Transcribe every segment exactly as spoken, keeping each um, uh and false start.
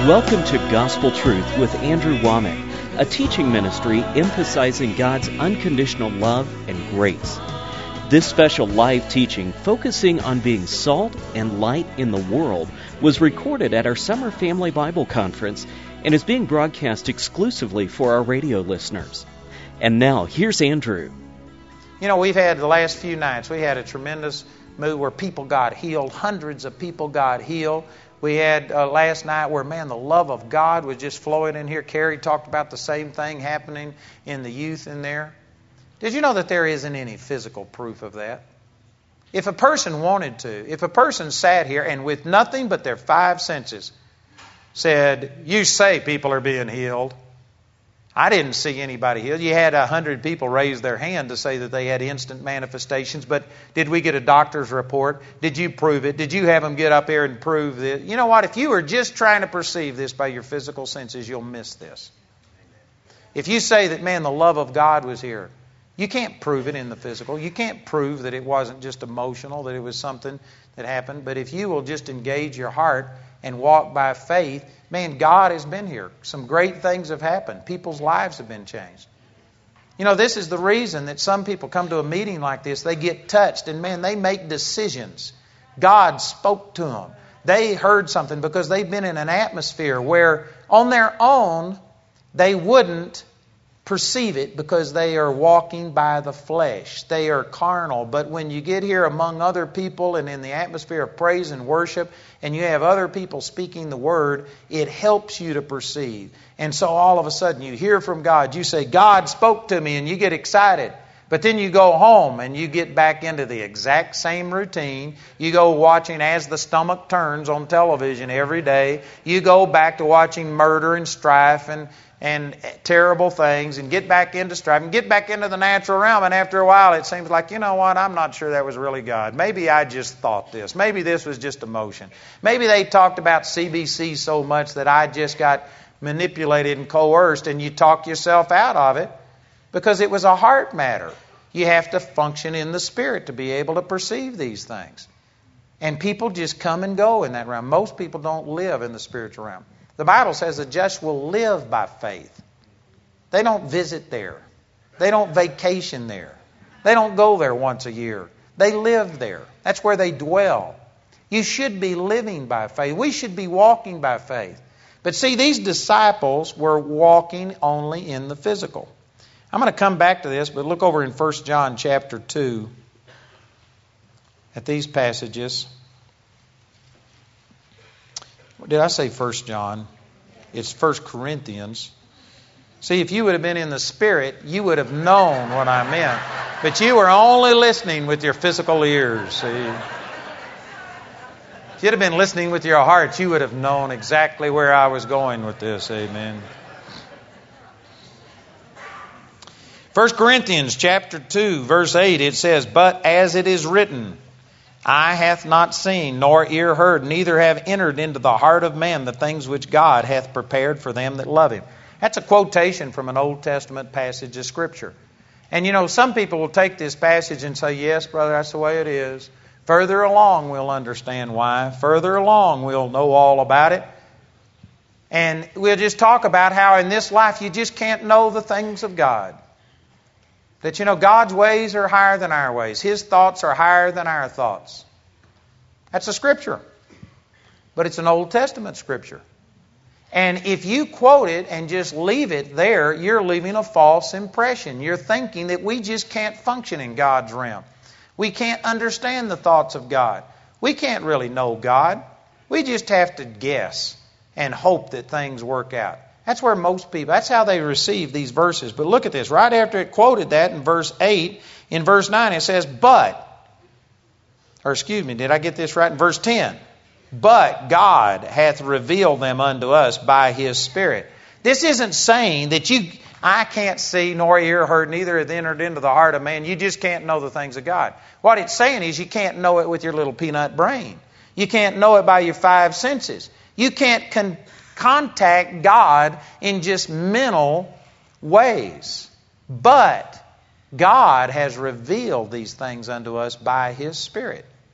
Welcome to Gospel Truth with Andrew Womack, a teaching ministry emphasizing God's unconditional love and grace. This special live teaching, focusing on being salt and light in the world, was recorded at our Summer Family Bible Conference and is being broadcast exclusively for our radio listeners. And now, here's Andrew. You know, we've had the last few nights, we had a tremendous move where people got healed. Hundreds of people got healed. We had uh, last night where, man, the love of God was just flowing in here. Carrie talked about the same thing happening in the youth in there. Did you know that there isn't any physical proof of that? If a person wanted to, if a person sat here and with nothing but their five senses said, you say people are being healed. I didn't see anybody healed. You had a hundred people raise their hand to say that they had instant manifestations, but did we get a doctor's report? Did you prove it? Did you have them get up here and prove this? You know what? If you were just trying to perceive this by your physical senses, you'll miss this. If you say that, man, the love of God was here, you can't prove it in the physical. You can't prove that it wasn't just emotional, that it was something that happened. But if you will just engage your heart and walk by faith, man, God has been here. Some great things have happened. People's lives have been changed. You know, this is the reason that some people come to a meeting like this. They get touched and, man, they make decisions. God spoke to them. They heard something because they've been in an atmosphere where on their own they wouldn't perceive it because they are walking by the flesh. They are carnal. But when you get here among other people and in the atmosphere of praise and worship, and you have other people speaking the word, it helps you to perceive. And so all of a sudden you hear from God. You say, God spoke to me, and you get excited. But then you go home and you get back into the exact same routine. You go watching As the Stomach Turns on television every day. You go back to watching murder and strife and and terrible things, and get back into strife, and get back into the natural realm. And after a while, it seems like, you know what, I'm not sure that was really God. Maybe I just thought this. Maybe this was just emotion. Maybe they talked about C B C so much that I just got manipulated and coerced, and you talk yourself out of it because it was a heart matter. You have to function in the Spirit to be able to perceive these things. And people just come and go in that realm. Most people don't live in the spiritual realm. The Bible says the just will live by faith. They don't visit there. They don't vacation there. They don't go there once a year. They live there. That's where they dwell. You should be living by faith. We should be walking by faith. But see, these disciples were walking only in the physical. I'm going to come back to this, but look over in First John chapter two at these passages. Did I say First John? It's First Corinthians. See, if you would have been in the Spirit, you would have known what I meant. But you were only listening with your physical ears. See? If you'd have been listening with your heart, you would have known exactly where I was going with this. Amen. First Corinthians chapter two, verse eight, it says, but as it is written, eye hath not seen, nor ear heard, neither have entered into the heart of man the things which God hath prepared for them that love Him. That's a quotation from an Old Testament passage of Scripture. And you know, some people will take this passage and say, yes, brother, that's the way it is. Further along, we'll understand why. Further along, we'll know all about it. And we'll just talk about how in this life you just can't know the things of God. That, you know, God's ways are higher than our ways. His thoughts are higher than our thoughts. That's a scripture. But it's an Old Testament scripture. And if you quote it and just leave it there, you're leaving a false impression. You're thinking that we just can't function in God's realm. We can't understand the thoughts of God. We can't really know God. We just have to guess and hope that things work out. That's where most people, that's how they receive these verses. But look at this. Right after it quoted that in verse eight, in verse nine it says, but, or excuse me, did I get this right? In verse ten, but God hath revealed them unto us by His Spirit. This isn't saying that you, I can't see nor ear heard, neither hath entered into the heart of man. You just can't know the things of God. What it's saying is you can't know it with your little peanut brain. You can't know it by your five senses. You can't con- contact God in just mental ways. But God has revealed these things unto us by His Spirit.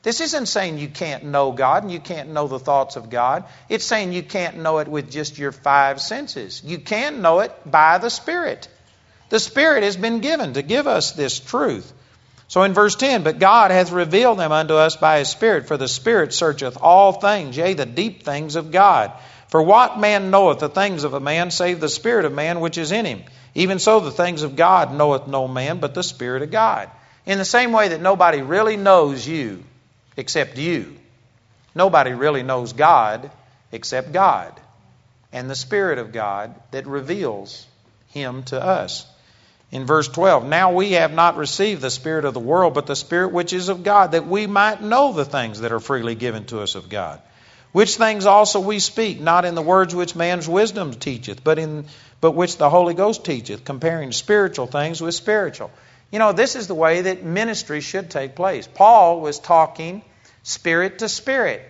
This isn't saying you can't know God and you can't know the thoughts of God. It's saying you can't know it with just your five senses. You can know it by the Spirit. The Spirit has been given to give us this truth. So in verse ten, but God hath revealed them unto us by His Spirit, for the Spirit searcheth all things, yea, the deep things of God. For what man knoweth the things of a man, save the Spirit of man which is in him? Even so the things of God knoweth no man, but the Spirit of God. In the same way that nobody really knows you, except you. Nobody really knows God except God and the Spirit of God that reveals Him to us. In verse twelve, now we have not received the spirit of the world, but the Spirit which is of God, that we might know the things that are freely given to us of God. Which things also we speak, not in the words which man's wisdom teacheth, but in but which the Holy Ghost teacheth, comparing spiritual things with spiritual. You know, this is the way that ministry should take place. Paul was talking spirit to spirit.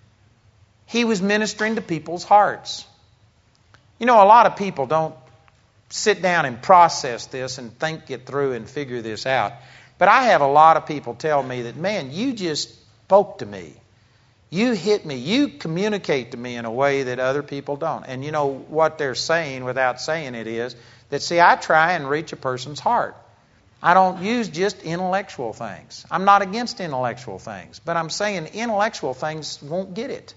He was ministering to people's hearts. You know, a lot of people don't sit down and process this and think it through and figure this out. But I have a lot of people tell me that, man, you just spoke to me. You hit me. You communicate to me in a way that other people don't. And you know what they're saying without saying it is that, see, I try and reach a person's heart. I don't use just intellectual things. I'm not against intellectual things, but I'm saying intellectual things won't get it.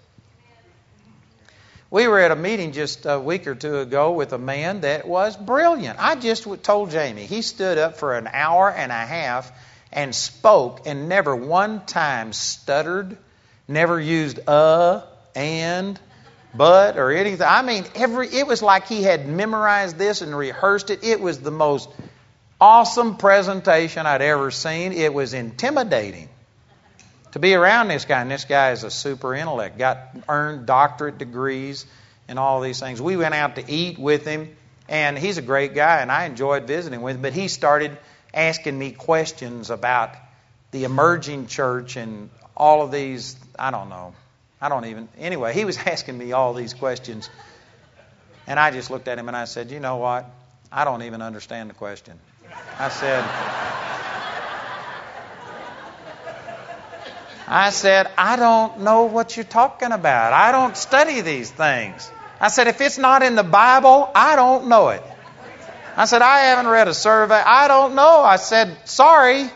We were at a meeting just a week or two ago with a man that was brilliant. I just told Jamie, he stood up for an hour and a half and spoke and never one time stuttered, never used uh, and, but, or anything. I mean, every it was like he had memorized this and rehearsed it. It was the most awesome presentation I'd ever seen. It was intimidating to be around this guy. And this guy is a super intellect, got earned doctorate degrees and all these things. We went out to eat with him, and he's a great guy, and I enjoyed visiting with him. But he started asking me questions about the emerging church and all of these, I don't know. I don't even, anyway, he was asking me all these questions. And I just looked at him and I said, you know what? I don't even understand the question. I said, I said, I don't know what you're talking about. I don't study these things. I said, if it's not in the Bible, I don't know it. I said, I haven't read a survey. I don't know. I said, sorry.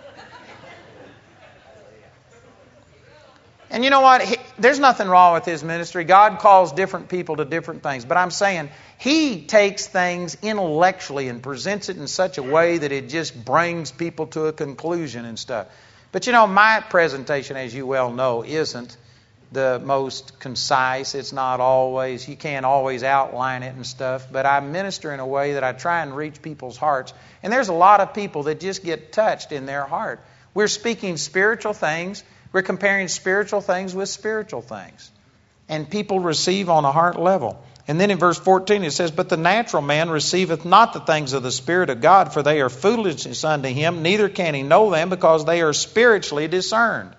And you know what? He, there's nothing wrong with his ministry. God calls different people to different things. But I'm saying he takes things intellectually and presents it in such a way that it just brings people to a conclusion and stuff. But you know, my presentation, as you well know, isn't the most concise. It's not always, you can't always outline it and stuff. But I minister in a way that I try and reach people's hearts. And there's a lot of people that just get touched in their heart. We're speaking spiritual things. We're comparing spiritual things with spiritual things. And people receive on a heart level. And then in verse fourteen it says, but the natural man receiveth not the things of the Spirit of God, for they are foolishness unto him, neither can he know them, because they are spiritually discerned.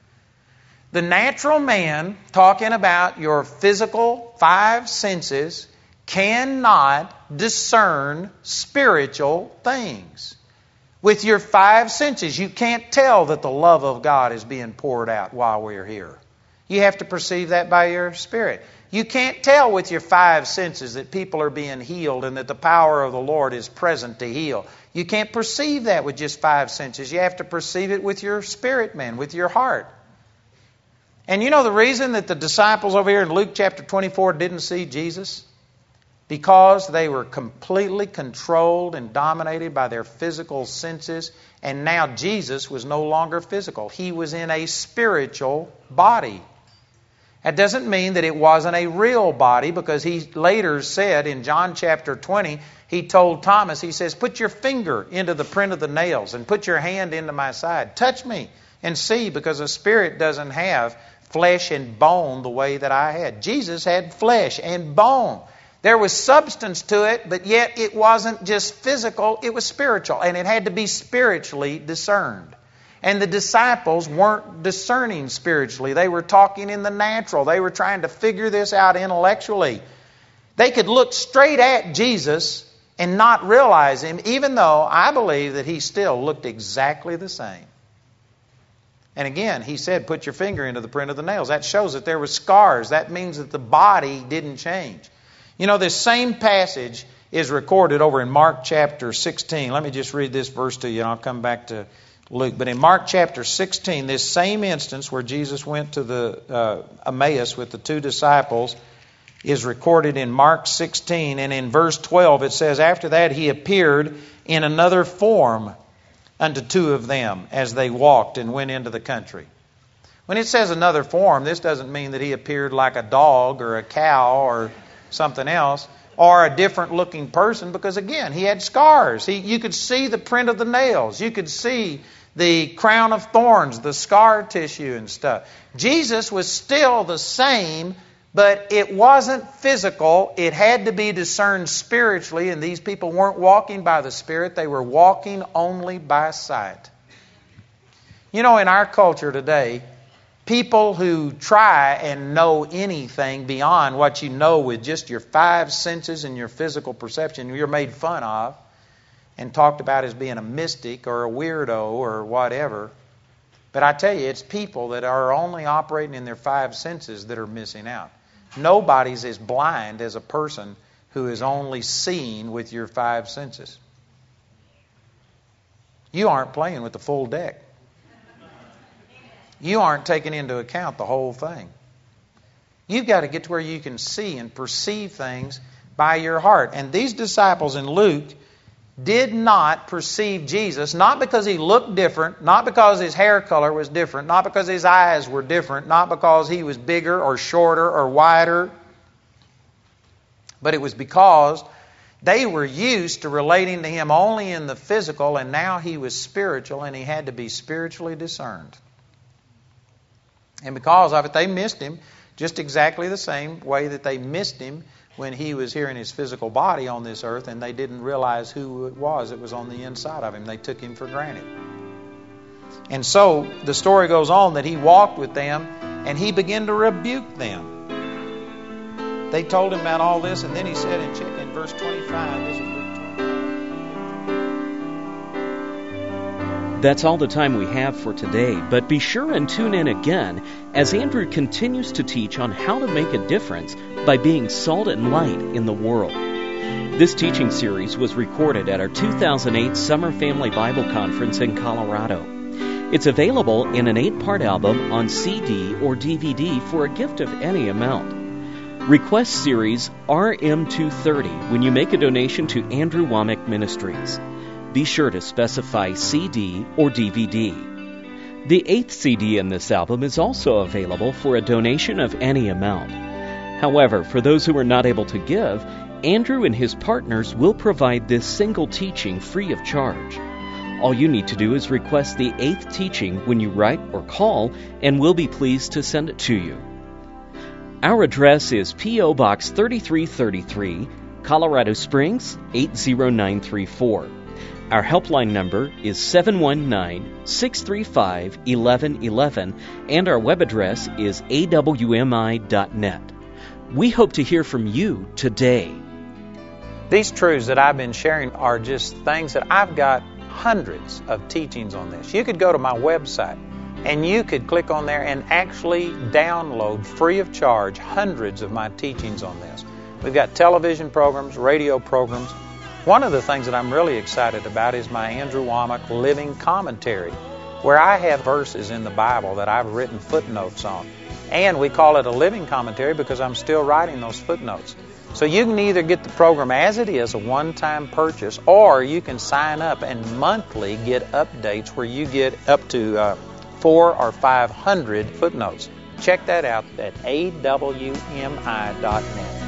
The natural man, talking about your physical five senses, cannot discern spiritual things. With your five senses, you can't tell that the love of God is being poured out while we're here. You have to perceive that by your spirit. You can't tell with your five senses that people are being healed and that the power of the Lord is present to heal. You can't perceive that with just five senses. You have to perceive it with your spirit, man, with your heart. And you know the reason that the disciples over here in Luke chapter twenty-four didn't see Jesus? Because they were completely controlled and dominated by their physical senses. And now Jesus was no longer physical. He was in a spiritual body. That doesn't mean that it wasn't a real body, because he later said in John chapter twenty, he told Thomas, he says, put your finger into the print of the nails and put your hand into my side. Touch me and see, because a spirit doesn't have flesh and bone the way that I had. Jesus had flesh and bone. There was substance to it, but yet it wasn't just physical, it was spiritual. And it had to be spiritually discerned. And the disciples weren't discerning spiritually. They were talking in the natural. They were trying to figure this out intellectually. They could look straight at Jesus and not realize Him, even though I believe that He still looked exactly the same. And again, he said, put your finger into the print of the nails. That shows that there were scars. That means that the body didn't change. You know, this same passage is recorded over in Mark chapter sixteen. Let me just read this verse to you, and I'll come back to Luke. But in Mark chapter sixteen, this same instance where Jesus went to the uh, Emmaus with the two disciples is recorded in Mark sixteen. And in verse twelve, it says, after that he appeared in another form unto two of them as they walked and went into the country. When it says another form, this doesn't mean that he appeared like a dog or a cow or something else, or a different looking person, because again, he had scars. He, you could see the print of the nails. You could see the crown of thorns, the scar tissue and stuff. Jesus was still the same, but it wasn't physical. It had to be discerned spiritually, and these people weren't walking by the Spirit. They were walking only by sight. You know, in our culture today, people who try and know anything beyond what you know with just your five senses and your physical perception, you're made fun of and talked about as being a mystic or a weirdo or whatever. But I tell you, it's people that are only operating in their five senses that are missing out. Nobody's as blind as a person who is only seeing with your five senses. You aren't playing with the full deck. You aren't taking into account the whole thing. You've got to get to where you can see and perceive things by your heart. And these disciples in Luke did not perceive Jesus, not because he looked different, not because his hair color was different, not because his eyes were different, not because he was bigger or shorter or wider, but it was because they were used to relating to him only in the physical, and now he was spiritual and he had to be spiritually discerned. And because of it, they missed him just exactly the same way that they missed him when he was here in his physical body on this earth, and they didn't realize who it was that was on the inside of him. They took him for granted. And so the story goes on that he walked with them and he began to rebuke them. They told him about all this, and then he said in, in verse twenty-five, this is Luke twenty-five. That's all the time we have for today, but be sure and tune in again as Andrew continues to teach on how to make a difference by being salt and light in the world. This teaching series was recorded at our two thousand eight Summer Family Bible Conference in Colorado. It's available in an eight-part album on C D or D V D for a gift of any amount. Request series R M two thirty when you make a donation to Andrew Wommack Ministries. Be sure to specify C D or D V D. The eighth C D in this album is also available for a donation of any amount. However, for those who are not able to give, Andrew and his partners will provide this single teaching free of charge. All you need to do is request the eighth teaching when you write or call, and we'll be pleased to send it to you. Our address is P O Box thirty-three thirty-three, Colorado Springs, eight zero nine three four. Our helpline number is seven one nine, six three five, one one one one, and our web address is A W M I dot net. We hope to hear from you today. These truths that I've been sharing are just things that I've got hundreds of teachings on this. You could go to my website and you could click on there and actually download free of charge hundreds of my teachings on this. We've got television programs, radio programs. One of the things that I'm really excited about is my Andrew Wommack Living Commentary, where I have verses in the Bible that I've written footnotes on. And we call it a living commentary because I'm still writing those footnotes. So you can either get the program as it is, a one-time purchase, or you can sign up and monthly get updates where you get up to uh, four or five hundred footnotes. Check that out at A W M I dot net.